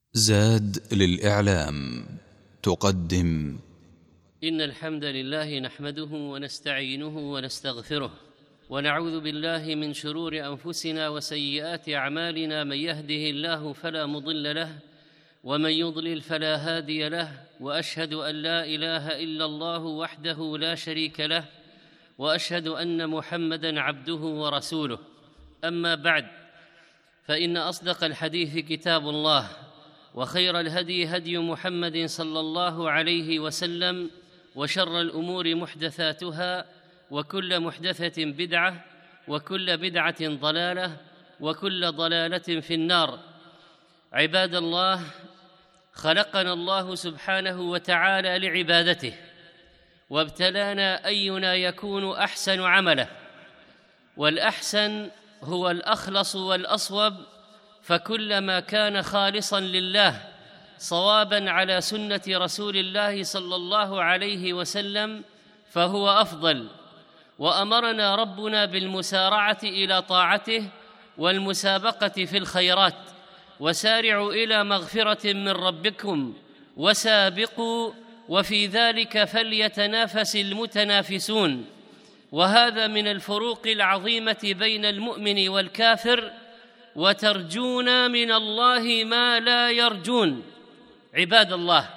زاد للإعلام تقدم. إن الحمد لله نحمده ونستعينه ونستغفره ونعوذ بالله من شرور أنفسنا وسيئات أعمالنا. من يهده الله فلا مضل له ومن يضلل فلا هادي له، وأشهد أن لا إله إلا الله وحده لا شريك له، وأشهد أن محمدًا عبده ورسوله. أما بعد، فإن أصدق الحديث كتاب الله، وخير الهدي هدي محمد صلى الله عليه وسلم، وشر الأمور محدثاتها، وكل محدثة بدعة، وكل بدعة ضلالة، وكل ضلالة في النار. عباد الله، خلقنا الله سبحانه وتعالى لعبادته، وابتلانا أينا يكون أحسن عمله، والأحسن هو الأخلص والأصوب، فكلما كان خالصاً لله صواباً على سنة رسول الله صلى الله عليه وسلم فهو أفضل. وأمرنا ربنا بالمسارعة إلى طاعته والمسابقة في الخيرات، وسارعوا إلى مغفرة من ربكم وسابقوا، وفي ذلك فليتنافس المتنافسون. وهذا من الفروق العظيمة بين المؤمن والكافر، وترجون من الله ما لا يرجون. عباد الله،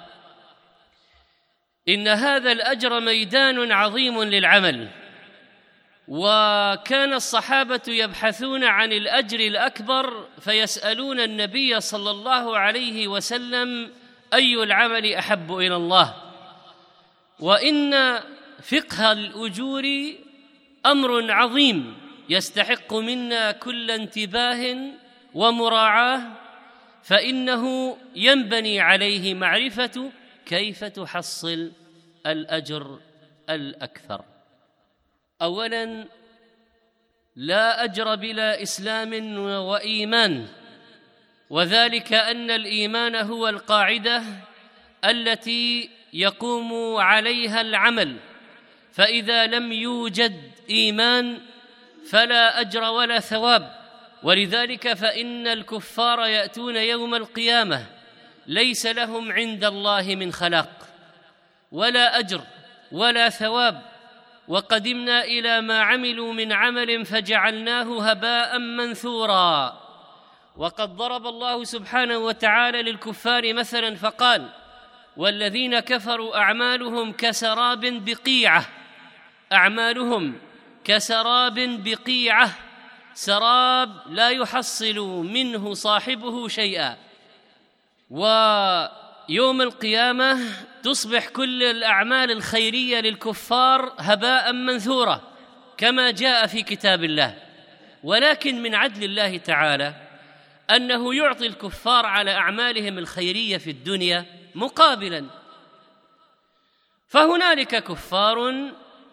إن هذا الأجر ميدان عظيم للعمل، وكان الصحابة يبحثون عن الأجر الأكبر فيسألون النبي صلى الله عليه وسلم: أي العمل أحب إلى الله؟ وإن فقه الأجور أمر عظيم يستحق منا كل انتباه ومراعاة، فإنه ينبني عليه معرفة كيف تحصل الأجر الأكثر. أولاً، لا أجر بلا إسلام وإيمان، وذلك أن الإيمان هو القاعدة التي يقوم عليها العمل، فإذا لم يوجد إيمان فلا أجر ولا ثواب. ولذلك فإن الكفار يأتون يوم القيامة ليس لهم عند الله من خلاق ولا أجر ولا ثواب، وقدمنا إلى ما عملوا من عمل فجعلناه هباء منثورا. وقد ضرب الله سبحانه وتعالى للكفار مثلا فقال: والذين كفروا أعمالهم كسراب بقيعة. أعمالهم كسراب بقيعة، سراب لا يحصل منه صاحبه شيئا. ويوم القيامة تصبح كل الأعمال الخيرية للكفار هباء منثورا كما جاء في كتاب الله. ولكن من عدل الله تعالى أنه يعطي الكفار على أعمالهم الخيرية في الدنيا مقابلا، فهنالك كفار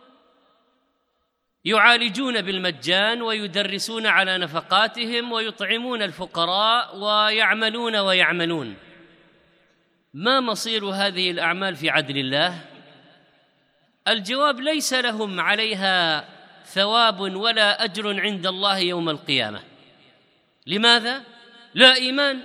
يعالجون بالمجان ويدرسون على نفقاتهم ويطعمون الفقراء ويعملون. ما مصير هذه الأعمال في عدل الله؟ الجواب: ليس لهم عليها ثواب ولا أجر عند الله يوم القيامة. لماذا؟ لا إيمان،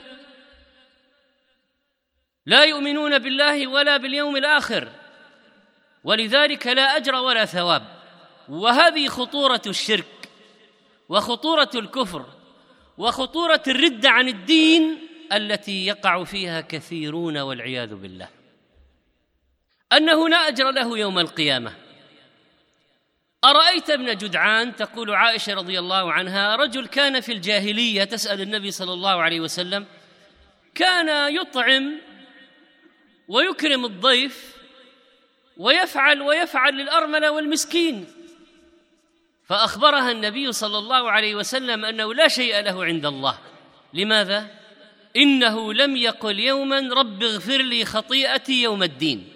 لا يؤمنون بالله ولا باليوم الآخر، ولذلك لا أجر ولا ثواب. وهذه خطورة الشرك، وخطورة الكفر، وخطورة الردة عن الدين التي يقع فيها كثيرون والعياذ بالله، أنه لا أجر له يوم القيامة. أرأيت ابن جدعان، تقول عائشة رضي الله عنها: رجل كان في الجاهلية، تسأل النبي صلى الله عليه وسلم، كان يطعم ويكرم الضيف ويفعل للأرملة والمسكين، فأخبرها النبي صلى الله عليه وسلم أنه لا شيء له عند الله. لماذا؟ إنه لم يقل يوما: رب اغفر لي خطيئتي يوم الدين.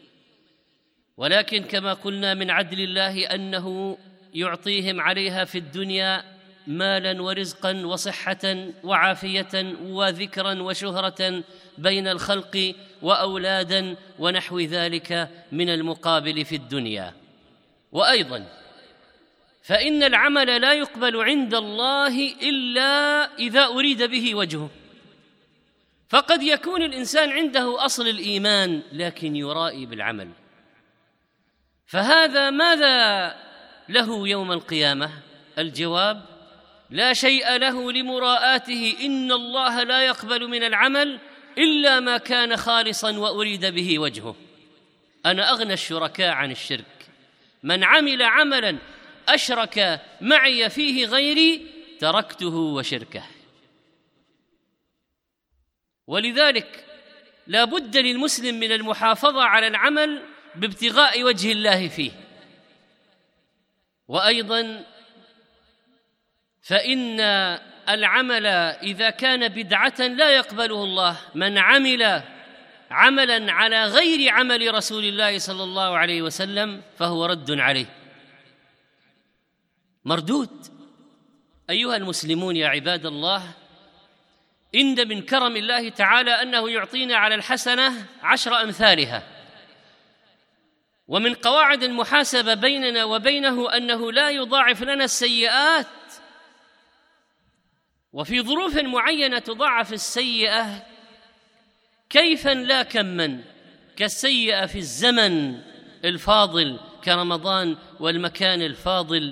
ولكن كما قلنا من عدل الله أنه يعطيهم عليها في الدنيا مالا ورزقا وصحة وعافية وذكرا وشهرة بين الخلق وأولادا ونحو ذلك من المقابل في الدنيا. وأيضا فإن العمل لا يقبل عند الله إلا إذا أريد به وجهه، فقد يكون الإنسان عنده أصل الإيمان لكن يرائي بالعمل، فهذا ماذا له يوم القيامة؟ الجواب: لا شيء له لمراءاته، إن الله لا يقبل من العمل إلا ما كان خالصا وأريد به وجهه. أنا أغنى الشركاء عن الشرك، من عمل عملا أشرك معي فيه غيري تركته وشركه. ولذلك لا بد للمسلم من المحافظة على العمل بابتغاء وجه الله فيه. وأيضا فإن العمل إذا كان بدعة لا يقبله الله، من عمل عملا على غير عمل رسول الله صلى الله عليه وسلم فهو رد عليه، مردود. أيها المسلمون يا عباد الله، إن من كرم الله تعالى أنه يعطينا على الحسنة 10 أمثالها، ومن قواعد المحاسبة بيننا وبينه أنه لا يضاعف لنا السيئات، وفي ظروف معينة تضاعف السيئة كيفا لا كما، كالسيئة في الزمن الفاضل كرمضان والمكان الفاضل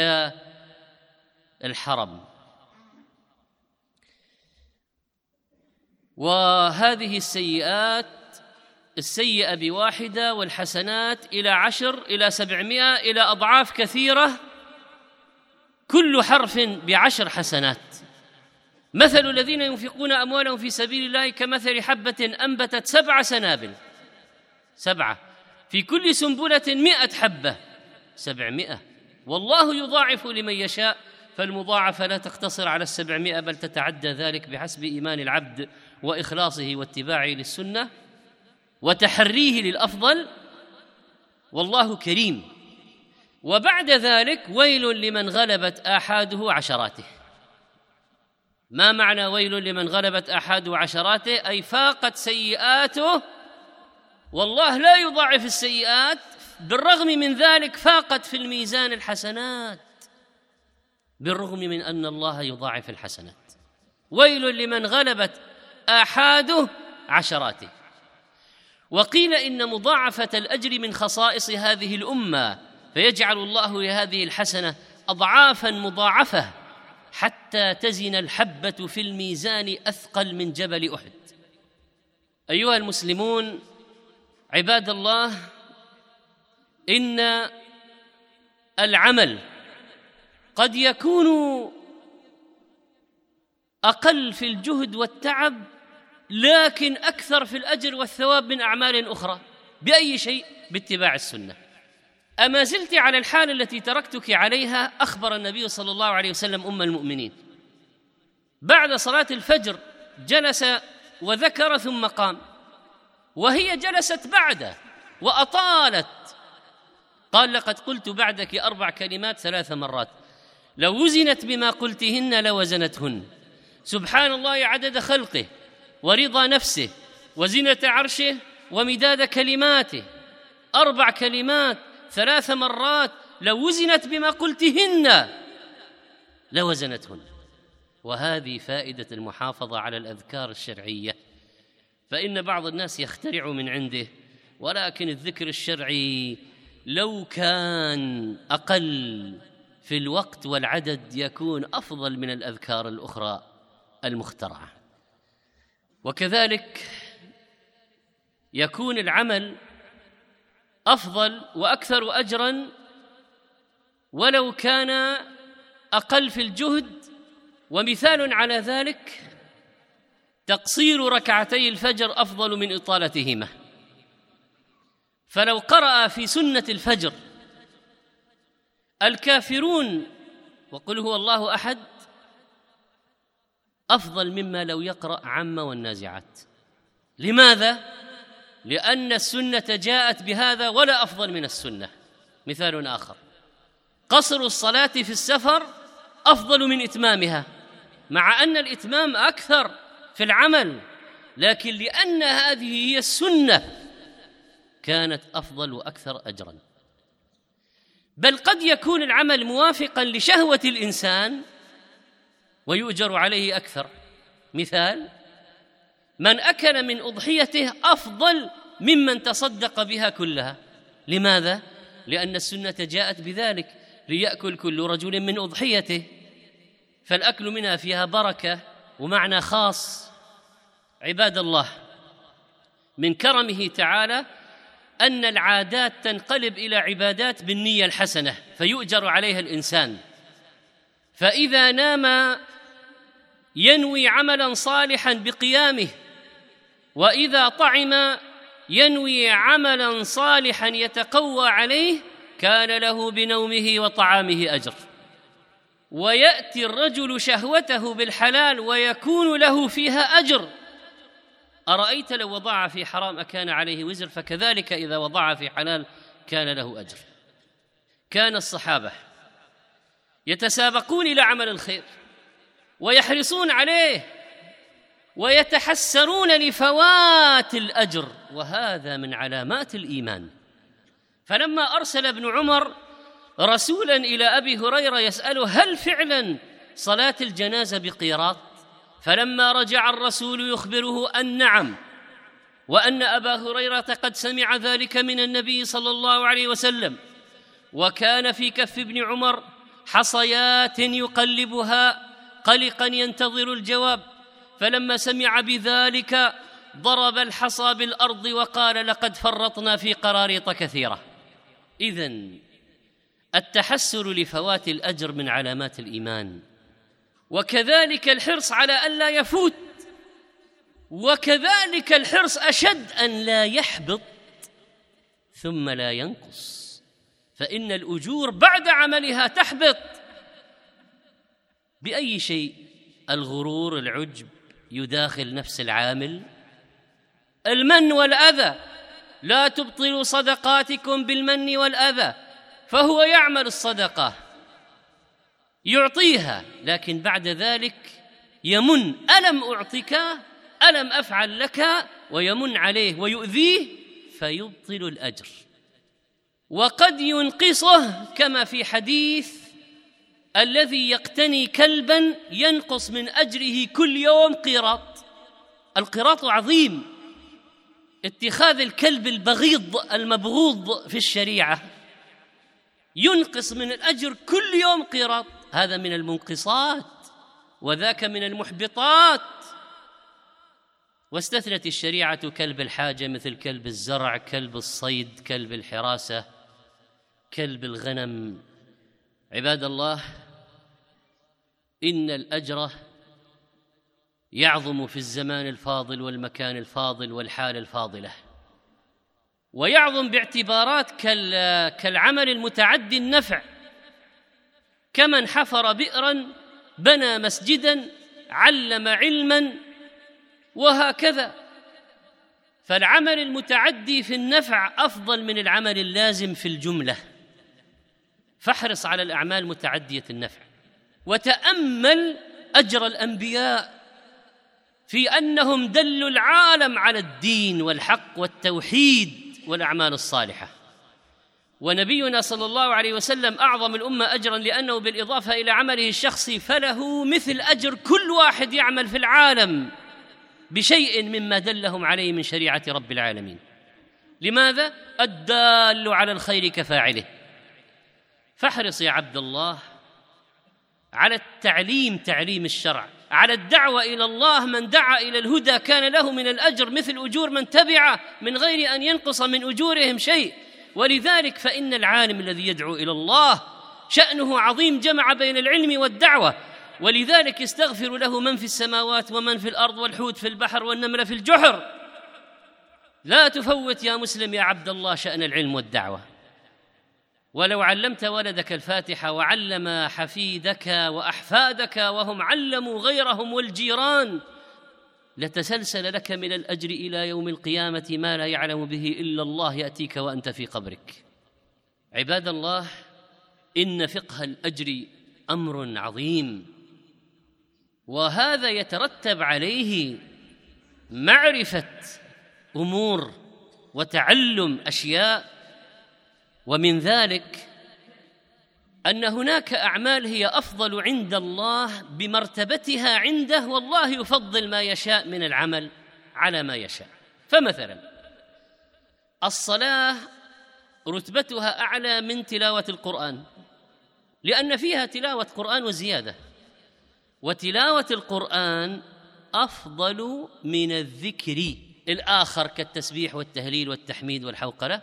كالحرم. وهذه السيئات، السيئة ب1 والحسنات إلى 10 إلى 700 إلى أضعاف كثيرة، كل حرف ب10 حسنات. مثل الذين ينفقون أموالهم في سبيل الله كمثل حبة أنبتت 7 سنابل، 7 في كل سنبلة 100 حبة، 700. والله يضاعف لمن يشاء، فالمضاعفة لا تقتصر على 700 بل تتعدى ذلك بحسب إيمان العبد وإخلاصه واتباعه للسنة وتحريه للأفضل، والله كريم. وبعد ذلك ويل لمن غلبت آحاده عشراته. ما معنى ويل لمن غلبت آحاده عشراته؟ أي فاقت سيئاته، والله لا يضاعف السيئات، بالرغم من ذلك فاقت في الميزان الحسنات، بالرغم من أن الله يضاعف الحسنات. ويل لمن غلبت آحاده عشراته. وقيل إن مضاعفة الأجر من خصائص هذه الأمة، فيجعل الله لهذه الحسنة أضعافا مضاعفة حتى تزن الحبة في الميزان أثقل من جبل أحد. أيها المسلمون عباد الله، إن العمل قد يكون أقل في الجهد والتعب لكن أكثر في الأجر والثواب من أعمال أخرى. بأي شيء؟ باتباع السنة. أما زلت على الحال التي تركتك عليها؟ أخبر النبي صلى الله عليه وسلم أم المؤمنين بعد صلاة الفجر جلس وذكر ثم قام، وهي جلست بعده وأطالت، قال: لقد قلت بعدك 4 كلمات 3 مرات، لو وزنت بما قلتهن لوزنتهن. سبحان الله عدد خلقه ورضا نفسه وزنة عرشه ومداد كلماته، 4 كلمات 3 مرات، لو وزنت بما قلتهن لوزنتهن. وهذه فائدة المحافظة على الأذكار الشرعية، فإن بعض الناس يخترع من عنده، ولكن الذكر الشرعي لو كان أقل في الوقت والعدد يكون أفضل من الأذكار الأخرى المخترعة. وكذلك يكون العمل أفضل وأكثر أجراً ولو كان أقل في الجهد. ومثال على ذلك تقصير ركعتي الفجر أفضل من إطالتهما. فلو قرأ في سنة الفجر الكافرون وقل هو الله أحد أفضل مما لو يقرأ عم والنازعات. لماذا؟ لأن السنة جاءت بهذا ولا أفضل من السنة. مثال آخر: قصر الصلاة في السفر أفضل من إتمامها، مع أن الإتمام أكثر في العمل، لكن لأن هذه هي السنة كانت أفضل وأكثر أجراً. بل قد يكون العمل موافقاً لشهوة الإنسان ويؤجر عليه أكثر. مثال: من أكل من أضحيته أفضل ممن تصدق بها كلها. لماذا؟ لأن السنة جاءت بذلك، ليأكل كل رجل من أضحيته، فالأكل منها فيها بركة ومعنى خاص. عباد الله، من كرمه تعالى أن العادات تنقلب إلى عبادات بالنية الحسنة فيؤجر عليها الإنسان. فإذا نام ينوي عملا صالحا بقيامه، وإذا طعم ينوي عملا صالحا يتقوى عليه، كان له بنومه وطعامه أجر. ويأتي الرجل شهوته بالحلال ويكون له فيها أجر. أرأيت لو وضع في حرام أكان عليه وزر؟ فكذلك إذا وضع في حلال كان له أجر. كان الصحابة يتسابقون إلى عمل الخير ويحرصون عليه ويتحسرون لفوات الأجر، وهذا من علامات الإيمان. فلما أرسل ابن عمر رسولا إلى أبي هريرة يسأله هل فعلا صلاة الجنازة بقيراط؟ فلما رجع الرسول يخبره أن نعم، وأن أبا هريرة قد سمع ذلك من النبي صلى الله عليه وسلم. وكان في كف ابن عمر حصيات يقلبها قلقا ينتظر الجواب، فلما سمع بذلك ضرب الحصى بالأرض وقال لقد فرطنا في قراريط كثيرة. إذن التحسر لفوات الأجر من علامات الإيمان، وكذلك الحرص على أن لا يفوت، وكذلك الحرص أشد أن لا يحبط ثم لا ينقص، فإن الأجور بعد عملها تحبط. بأي شيء؟ الغرور، العجب يداخل نفس العامل، المن والأذى. لا تبطلوا صدقاتكم بالمن والأذى، فهو يعمل الصدقة يعطيها، لكن بعد ذلك يمن ألم أعطك، ألم أفعل لك، ويمن عليه ويؤذيه فيبطل الأجر. وقد ينقصه، كما في حديث الذي يقتني كلبا ينقص من أجره كل يوم قيراط. القيراط عظيم، اتخاذ الكلب البغيض المبغوض في الشريعة ينقص من الأجر كل يوم قيراط، هذا من المنقصات وذاك من المحبطات. واستثنت الشريعة كلب الحاجة مثل كلب الزرع، كلب الصيد، كلب الحراسة، كلب الغنم. عباد الله، إن الأجر يعظم في الزمان الفاضل والمكان الفاضل والحال الفاضلة، ويعظم باعتبارات كالعمل المتعدي النفع، كمن حفر بئرا، بنى مسجدا، علم علما، وهكذا. فالعمل المتعدي في النفع أفضل من العمل اللازم في الجملة، فاحرص على الأعمال متعدية النفع. وتأمل أجر الأنبياء في أنهم دلوا العالم على الدين والحق والتوحيد والأعمال الصالحة. ونبينا صلى الله عليه وسلم أعظم الأمة أجراً، لأنه بالإضافة إلى عمله الشخصي فله مثل أجر كل واحد يعمل في العالم بشيء مما دلهم عليه من شريعة رب العالمين. لماذا؟ الدال على الخير كفاعله. فاحرص يا عبد الله على التعليم، تعليم الشرع، على الدعوة إلى الله. من دعا إلى الهدى كان له من الأجر مثل أجور من تبعه من غير أن ينقص من أجورهم شيء. ولذلك فإن العالم الذي يدعو إلى الله شأنه عظيم، جمع بين العلم والدعوة، ولذلك يستغفر له من في السماوات ومن في الأرض، والحوت في البحر والنمل في الجحر. لا تفوت يا مسلم يا عبد الله شأن العلم والدعوة. ولو علمت ولدك الفاتحة وعلم حفيدك وأحفادك وهم علموا غيرهم والجيران، لتسلسل لك من الأجر إلى يوم القيامة ما لا يعلم به إلا الله، يأتيك وأنت في قبرك. عباد الله، إن فقه الأجر أمر عظيم، وهذا يترتب عليه معرفة أمور وتعلم أشياء. ومن ذلك أن هناك أعمال هي أفضل عند الله بمرتبتها عنده، والله يفضل ما يشاء من العمل. على ما يشاء. فمثلا الصلاة رتبتها أعلى من تلاوة القرآن، لأن فيها تلاوة قرآن وزيادة، وتلاوة القرآن أفضل من الذكر الآخر كالتسبيح والتهليل والتحميد والحوقلة،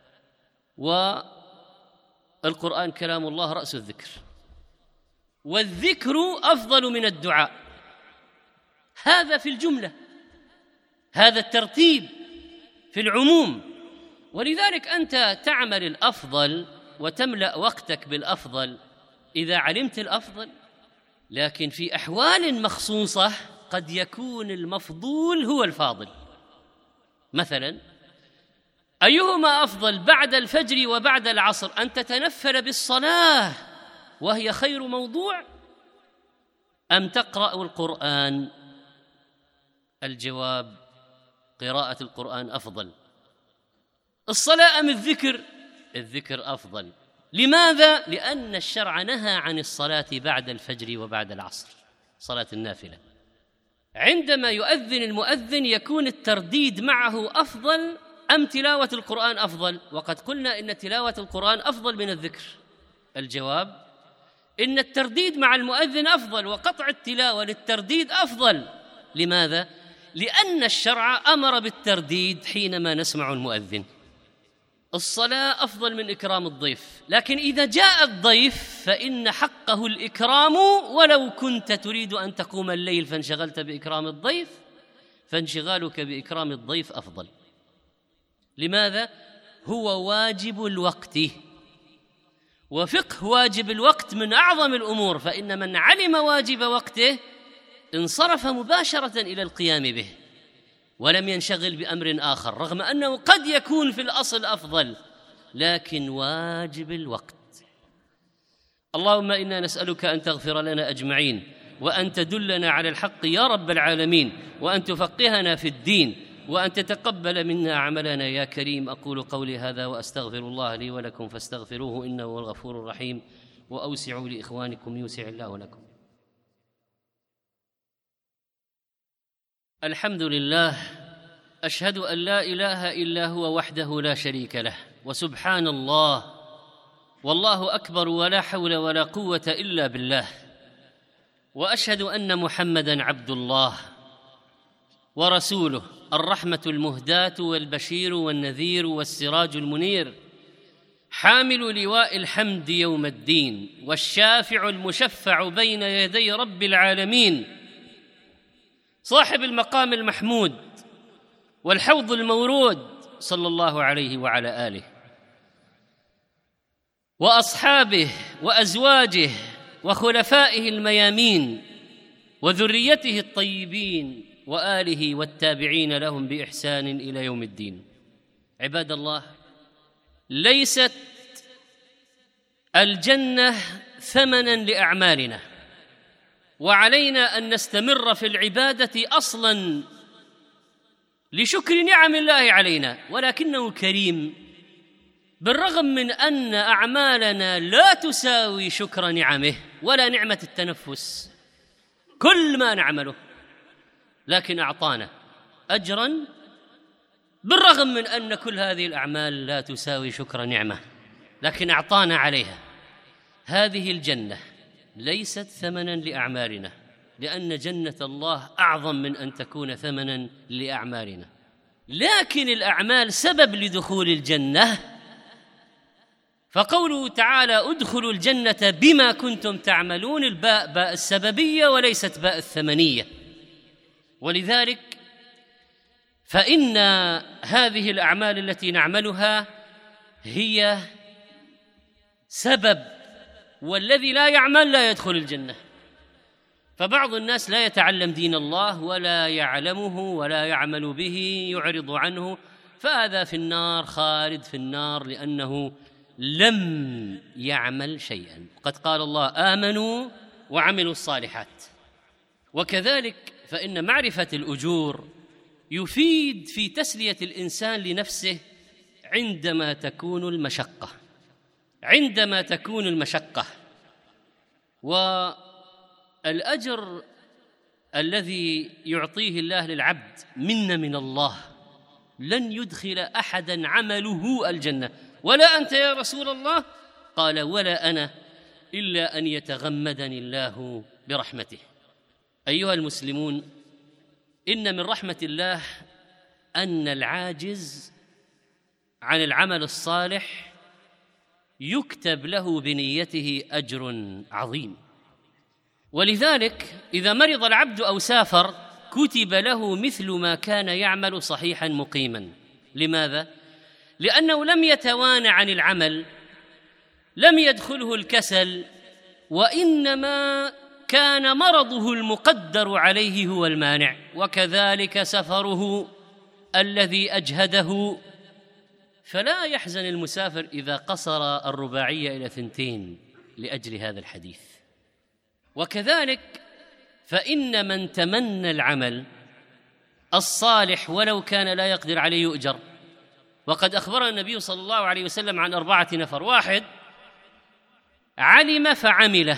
والقرآن كلام الله رأس الذكر، والذكر أفضل من الدعاء. هذا في الجملة، هذا الترتيب في العموم. ولذلك أنت تعمل الأفضل وتملأ وقتك بالأفضل إذا علمت الأفضل، لكن في أحوال مخصوصة قد يكون المفضول هو الفاضل. مثلا أيهما أفضل بعد الفجر وبعد العصر؟ أن تتنفل بالصلاة وهي خير موضوع، أم تقرأ القرآن؟ الجواب: قراءة القرآن أفضل. الصلاة أم الذكر؟ الذكر أفضل. لماذا؟ لأن الشرع نهى عن الصلاة بعد الفجر وبعد العصر، صلاة النافلة. عندما يؤذن المؤذن يكون الترديد معه أفضل أم تلاوة القرآن أفضل؟ وقد قلنا إن تلاوة القرآن أفضل من الذكر. الجواب: إن الترديد مع المؤذن أفضل، وقطع التلاوة للترديد أفضل. لماذا؟ لأن الشرع أمر بالترديد حينما نسمع المؤذن. الصلاة أفضل من إكرام الضيف، لكن إذا جاء الضيف فإن حقه الإكرام، ولو كنت تريد أن تقوم الليل فانشغلت بإكرام الضيف، فانشغالك بإكرام الضيف أفضل. لماذا؟ هو واجب الوقت، وفقه واجب الوقت من أعظم الأمور، فإن من علم واجب وقته انصرف مباشرة إلى القيام به ولم ينشغل بأمر آخر، رغم أنه قد يكون في الأصل أفضل، لكن واجب الوقت. اللهم إنا نسألك أن تغفر لنا أجمعين، وأن تدلنا على الحق يا رب العالمين، وأن تفقهنا في الدين، وأن تتقبل منا عملنا يا كريم. أقول قولي هذا وأستغفر الله لي ولكم فاستغفروه إنه هو الغفور الرحيم، وأوسعوا لإخوانكم يوسع الله لكم. الحمد لله، أشهد أن لا إله إلا هو وحده لا شريك له، وسبحان الله والله أكبر ولا حول ولا قوة إلا بالله، وأشهد أن محمدًا عبد الله ورسوله، الرحمة المهداة والبشير والنذير والسراج المنير، حامل لواء الحمد يوم الدين، والشافع المشفع بين يدي رب العالمين، صاحب المقام المحمود والحوض المورود، صلى الله عليه وعلى آله وأصحابه وأزواجه وخلفائه الميامين وذريته الطيبين وآله والتابعين لهم بإحسان إلى يوم الدين. عباد الله، ليست الجنة ثمناً لأعمالنا، وعلينا أن نستمر في العبادة أصلاً لشكر نعم الله علينا، ولكنه كريم بالرغم من أن أعمالنا لا تساوي شكر نعمه ولا نعمة التنفس، كل ما نعمله، لكن أعطانا أجراً بالرغم من أن كل هذه الأعمال لا تساوي شكر نعمه، لكن أعطانا عليها. هذه الجنة ليست ثمناً لأعمالنا، لأن جنة الله أعظم من أن تكون ثمناً لأعمالنا، لكن الأعمال سبب لدخول الجنة. فقوله تعالى: ادخلوا الجنة بما كنتم تعملون، الباء باء السببية وليست باء الثمنية، ولذلك فإن هذه الأعمال التي نعملها هي سبب، والذي لا يعمل لا يدخل الجنة. فبعض الناس لا يتعلم دين الله ولا يعلمه ولا يعمل به، يعرض عنه، فهذا في النار، خالد في النار، لأنه لم يعمل شيئا. قد قال الله: آمنوا وعملوا الصالحات. وكذلك فإن معرفة الأجور يفيد في تسلية الإنسان لنفسه عندما تكون المشقة. والأجر الذي يعطيه الله للعبد منة من الله، لن يدخل أحدا عمله الجنة. ولا أنت يا رسول الله؟ قال ولا أنا، إلا أن يتغمدني الله برحمته. أيها المسلمون، إن من رحمة الله أن العاجز عن العمل الصالح يكتب له بنيته أجر عظيم. ولذلك إذا مرض العبد أو سافر كتب له مثل ما كان يعمل صحيحا مقيما. لماذا؟ لأنه لم يتوانى عن العمل، لم يدخله الكسل، وإنما كان مرضه المقدر عليه هو المانع، وكذلك سفره الذي أجهده. فلا يحزن المسافر إذا قصر الرباعية إلى 2 لأجل هذا الحديث. وكذلك فإن من تمنى العمل الصالح ولو كان لا يقدر عليه يؤجر. وقد أخبرنا النبي صلى الله عليه وسلم عن 4 نفر: 1 علم فعمله،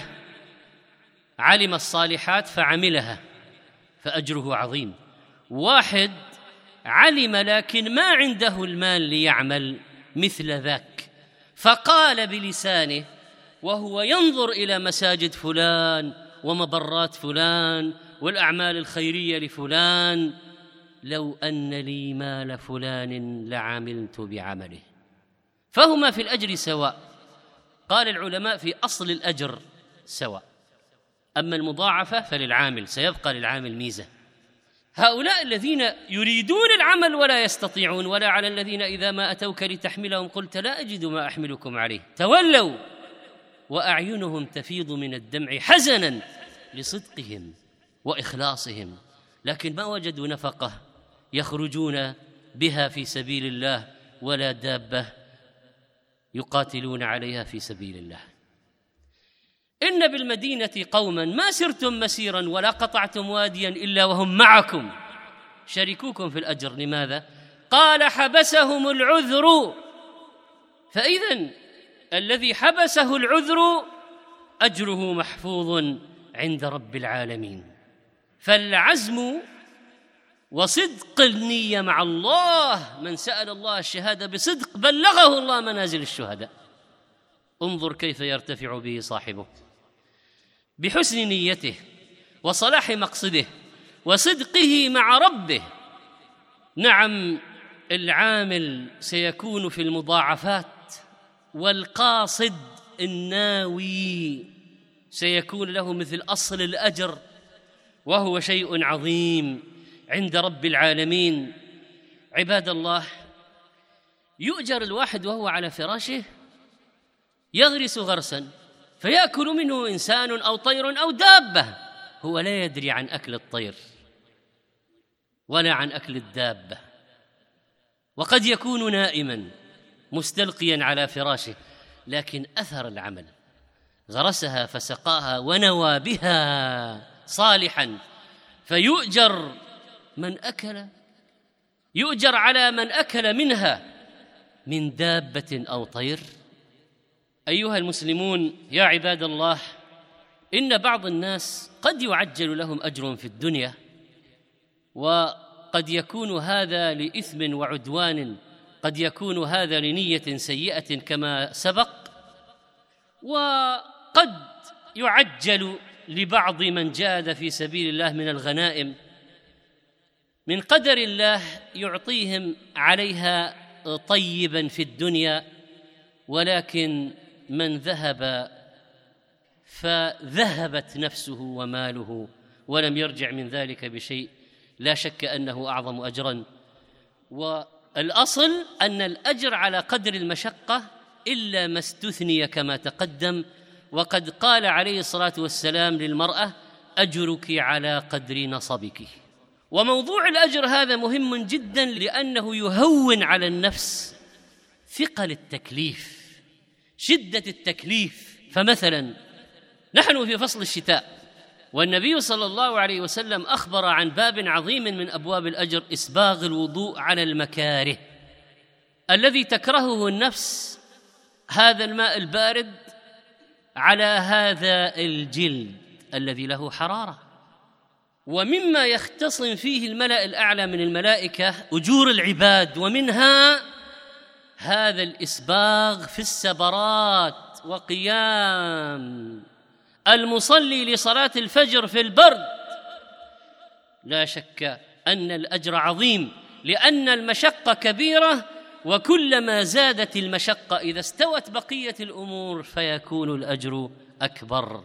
علم الصالحات فعملها فأجره عظيم. 1 علم لكن ما عنده المال ليعمل مثل ذاك، فقال بلسانه وهو ينظر إلى مساجد فلان ومبرات فلان والأعمال الخيرية لفلان: لو أن لي مال فلان لعملت بعمله. فهما في الأجر سواء. قال العلماء في أصل الأجر سواء، أما المضاعفة فللعامل، سيبقى للعامل ميزة. هؤلاء الذين يريدون العمل ولا يستطيعون: ولا على الذين إذا ما أتوك لتحملهم قلت لا أجد ما أحملكم عليه تولوا وأعينهم تفيض من الدمع حزنا لصدقهم وإخلاصهم، لكن ما وجدوا نفقة يخرجون بها في سبيل الله ولا دابة يقاتلون عليها في سبيل الله. إن بالمدينة قوما ما سرتم مسيرا ولا قطعتم واديا إلا وهم معكم شريكوكم في الأجر. لماذا؟ قال حبسهم العذر. فإذن الذي حبسه العذر أجره محفوظ عند رب العالمين. فالعزم وصدق النية مع الله، من سأل الله الشهادة بصدق بلغه الله منازل الشهداء. انظر كيف يرتفع به صاحبه بحسن نيته وصلاح مقصده وصدقه مع ربه. نعم، العامل سيكون في المضاعفات، والقاصد الناوي سيكون له مثل أصل الأجر، وهو شيء عظيم عند رب العالمين. عباد الله، يؤجر الواحد وهو على فراشه يغرس غرسا فيأكل منه إنسان أو طير أو دابة، هو لا يدري عن أكل الطير ولا عن أكل الدابة، وقد يكون نائما مستلقيا على فراشه، لكن أثر العمل غرسها فسقاها ونوى بها صالحا، فيؤجر من أكل، يؤجر على من أكل منها من دابة أو طير. أيها المسلمون، يا عباد الله، إن بعض الناس قد يعجل لهم أجر في الدنيا، وقد يكون هذا لإثم وعدوان، قد يكون هذا لنية سيئة كما سبق، وقد يعجل لبعض من جاهد في سبيل الله من الغنائم من قدر الله يعطيهم عليها طيبا في الدنيا، ولكن من ذهب فذهبت نفسه وماله ولم يرجع من ذلك بشيء، لا شك أنه أعظم أجرا. والأصل أن الأجر على قدر المشقة إلا ما استثني كما تقدم. وقد قال عليه الصلاة والسلام للمرأة: أجرك على قدر نصبك. وموضوع الأجر هذا مهم جدا، لأنه يهون على النفس ثقل التكليف، شدة التكليف. فمثلا نحن في فصل الشتاء، والنبي صلى الله عليه وسلم أخبر عن باب عظيم من أبواب الأجر: إسباغ الوضوء على المكاره الذي تكرهه النفس، هذا الماء البارد على هذا الجلد الذي له حرارة. ومما يختصم فيه الملأ الأعلى من الملائكة أجور العباد، ومنها هذا الإسباغ في السبرات وقيام المصلي لصلاة الفجر في البرد. لا شك أن الأجر عظيم، لأن المشقة كبيرة، وكلما زادت المشقة إذا استوت بقية الأمور فيكون الأجر أكبر.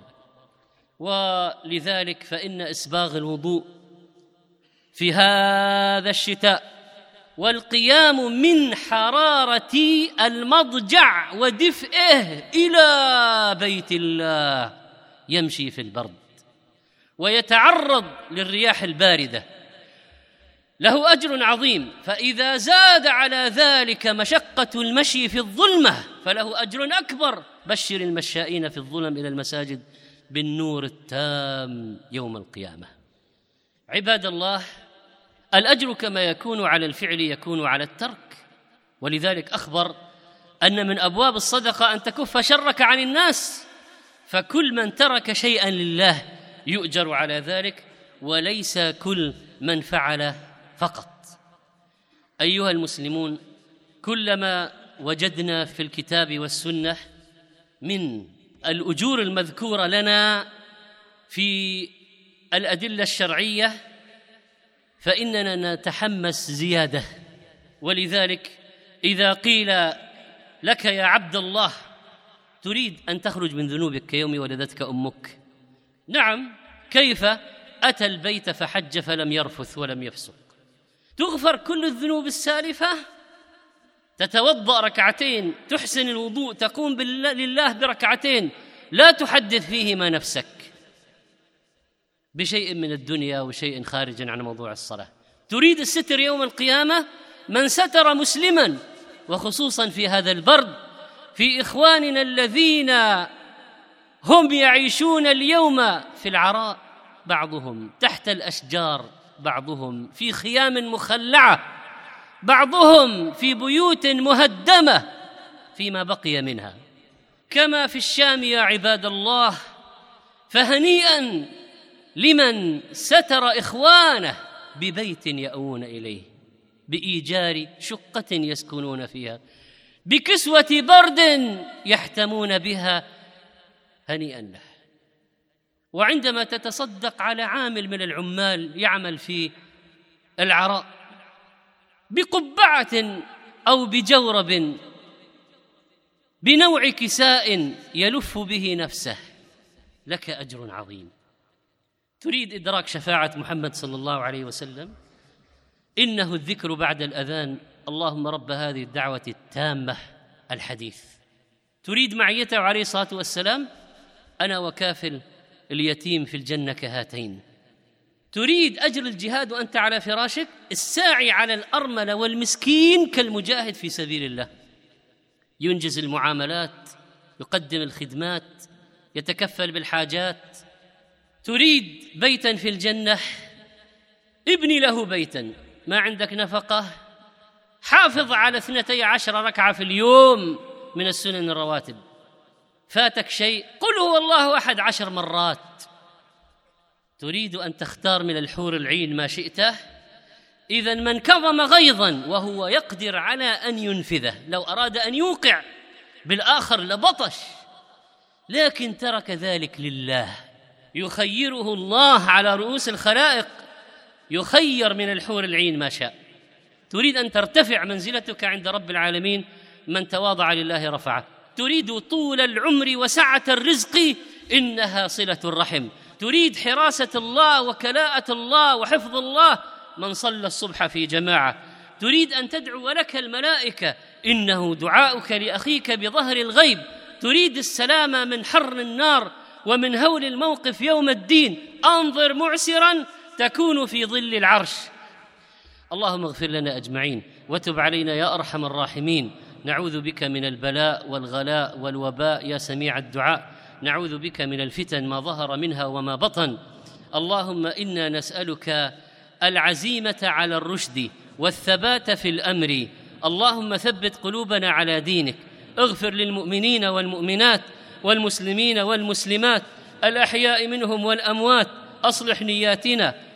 ولذلك فإن إسباغ الوضوء في هذا الشتاء والقيام من حرارة المضجع ودفئه إلى بيت الله يمشي في البرد ويتعرض للرياح الباردة له أجر عظيم. فإذا زاد على ذلك مشقة المشي في الظلمة فله أجر أكبر. بشر المشائين في الظلم إلى المساجد بالنور التام يوم القيامة. عباد الله، الأجر كما يكون على الفعل يكون على الترك، ولذلك أخبر أن من أبواب الصدقة أن تكف شرك عن الناس، فكل من ترك شيئا لله يؤجر على ذلك، وليس كل من فعل فقط. أيها المسلمون، كلما وجدنا في الكتاب والسنة من الأجور المذكورة لنا في الأدلة الشرعية فإننا نتحمس زيادة. ولذلك إذا قيل لك يا عبد الله تريد أن تخرج من ذنوبك كيوم ولدتك أمك، نعم، كيف؟ أتى البيت فحج فلم يرفث ولم يفسق، تغفر كل الذنوب السالفة، تتوضأ ركعتين، تحسن الوضوء، تقوم لله بركعتين، لا تحدث فيهما نفسك بشيء من الدنيا وشيء خارج عن موضوع الصلاة. تريد الستر يوم القيامة، من ستر مسلما، وخصوصا في هذا البرد، في إخواننا الذين هم يعيشون اليوم في العراء، بعضهم تحت الأشجار، بعضهم في خيام مخلعة، بعضهم في بيوت مهدمة فيما بقي منها، كما في الشام يا عباد الله. فهنيئا لمن ستر إخوانه ببيت يأوون إليه، بإيجار شقة يسكنون فيها، بكسوة برد يحتمون بها، هنيئا له. وعندما تتصدق على عامل من العمال يعمل في العراء بقبعة أو بجورب بنوع كساء يلف به نفسه، لك أجر عظيم. تريد إدراك شفاعة محمد صلى الله عليه وسلم؟ إنه الذكر بعد الأذان، اللهم رب هذه الدعوة التامة الحديث. تريد معيته عليه الصلاة والسلام؟ أنا وكافل اليتيم في الجنة كهاتين. تريد أجر الجهاد وأنت على فراشك؟ الساعي على الأرملة والمسكين كالمجاهد في سبيل الله، ينجز المعاملات، يقدم الخدمات، يتكفل بالحاجات. تريد بيتا في الجنة؟ ابني له بيتا. ما عندك نفقة؟ حافظ على 12 ركعة في اليوم من السنن الرواتب. فاتك شيء؟ قل هو الله أحد 10 مرات. تريد أن تختار من الحور العين ما شئته؟ إذن من كظم غيظا وهو يقدر على أن ينفذه، لو أراد أن يوقع بالآخر لبطش، لكن ترك ذلك لله، يخيره الله على رؤوس الخلائق، يخير من الحور العين ما شاء. تريد أن ترتفع منزلتك عند رب العالمين؟ من تواضع لله رفعه. تريد طول العمر وسعة الرزق؟ إنها صلة الرحم. تريد حراسة الله وكلاءة الله وحفظ الله؟ من صلى الصبح في جماعة. تريد أن تدعو لك الملائكة؟ إنه دعاؤك لأخيك بظهر الغيب. تريد السلامة من حر النار ومن هول الموقف يوم الدين؟ أنظر معسرا تكون في ظل العرش. اللهم اغفر لنا أجمعين وتب علينا يا أرحم الراحمين. نعوذ بك من البلاء والغلاء والوباء يا سميع الدعاء. نعوذ بك من الفتن ما ظهر منها وما بطن. اللهم إنا نسألك العزيمة على الرشد والثبات في الأمر. اللهم ثبت قلوبنا على دينك. اغفر للمؤمنين والمؤمنات والمسلمين والمسلمات الأحياء منهم والأموات. أصلح نياتنا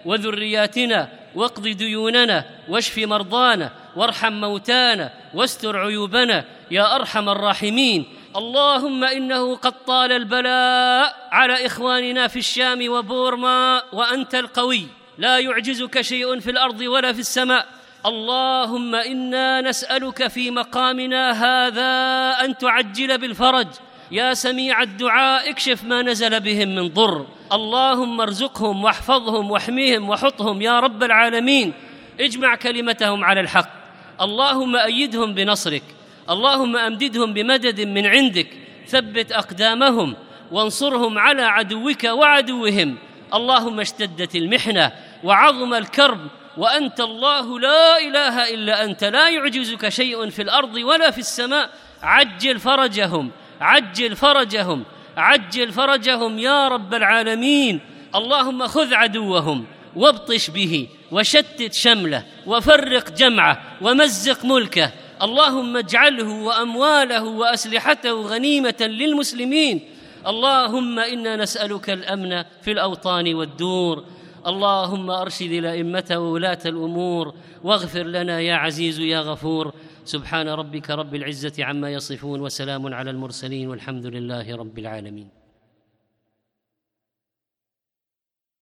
وذرياتنا، واقض ديوننا، واشف مرضانا، وارحم موتانا، واستر عيوبنا يا أرحم الراحمين. اللهم إنه قد طال البلاء على إخواننا في الشام وبورما، وأنت القوي لا يعجزك شيء في الأرض ولا في السماء. اللهم إنا نسألك في مقامنا هذا أن تعجل بالفرج يا سميع الدعاء، اكشف ما نزل بهم من ضر. اللهم ارزقهم واحفظهم واحميهم وحطهم يا رب العالمين، اجمع كلمتهم على الحق. اللهم أيدهم بنصرك، اللهم أمددهم بمدد من عندك، ثبت أقدامهم وانصرهم على عدوك وعدوهم. اللهم اشتدت المحنة وعظم الكرب، وأنت الله لا إله إلا أنت، لا يعجزك شيء في الأرض ولا في السماء. عجل فرجهم، عجل فرجهم، عجل فرجهم يا رب العالمين. اللهم خذ عدوهم وابطش به وشتت شمله وفرق جمعه ومزق ملكه. اللهم اجعله وأمواله وأسلحته غنيمة للمسلمين. اللهم إنا نسألك الأمن في الأوطان والدور. اللهم أرشد الأئمة وولاة الأمور، واغفر لنا يا عزيز يا غفور. سبحان ربك رب العزة عما يصفون، وسلام على المرسلين، والحمد لله رب العالمين.